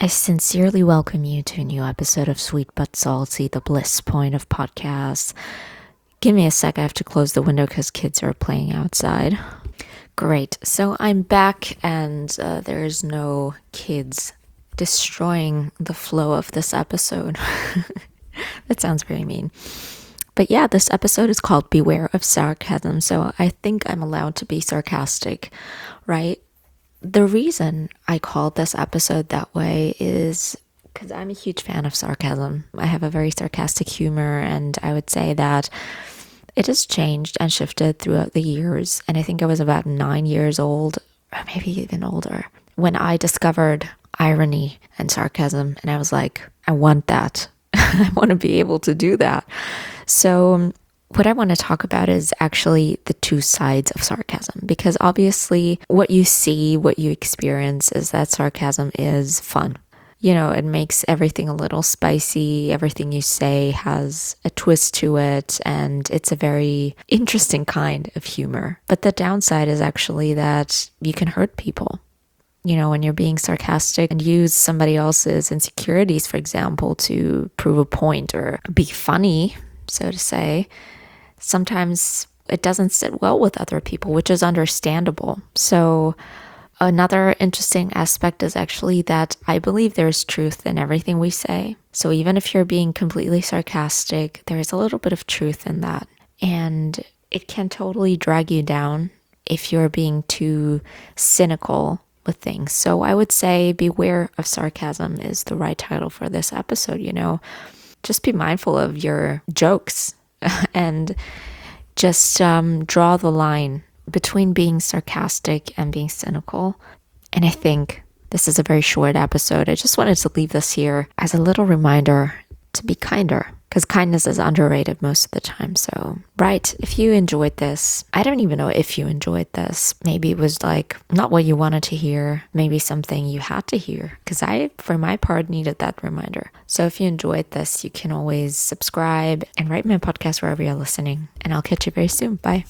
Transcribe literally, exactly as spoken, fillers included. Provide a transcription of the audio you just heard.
I sincerely welcome you to a new episode of Sweet But Salty, the bliss point of podcasts. Give me a sec, I have to close the window because kids are playing outside. Great, so I'm back and uh, there's no kids destroying the flow of this episode. That sounds very mean. But yeah, this episode is called Beware of Sarcasm, so I think I'm allowed to be sarcastic, right? The reason I called this episode that way is because I'm a huge fan of sarcasm. I have a very sarcastic humor, and I would say that it has changed and shifted throughout the years. And I think I was about nine years old, or maybe even older, when I discovered irony and sarcasm. And I was like, I want that. I want to be able to do that. So what I want to talk about is actually the two sides of sarcasm, because obviously what you see, what you experience is that sarcasm is fun. You know, it makes everything a little spicy. Everything you say has a twist to it, and it's a very interesting kind of humor. But the downside is actually that you can hurt people. You know, when you're being sarcastic and use somebody else's insecurities, for example, to prove a point or be funny, so to say, sometimes it doesn't sit well with other people, which is understandable. So another interesting aspect is actually that I believe there's truth in everything we say. So even if you're being completely sarcastic, there is a little bit of truth in that. And it can totally drag you down if you're being too cynical with things. So I would say Beware of Sarcasm is the right title for this episode, you know. Just be mindful of your jokes and just um, draw the line between being sarcastic and being cynical. And I think this is a very short episode. I just wanted to leave this here as a little reminder to be kinder, because kindness is underrated most of the time. So, right, if you enjoyed this, I don't even know if you enjoyed this. Maybe it was like not what you wanted to hear, maybe something you had to hear, because I, for my part, needed that reminder. So if you enjoyed this, you can always subscribe and rate my podcast wherever you're listening. And I'll catch you very soon. Bye.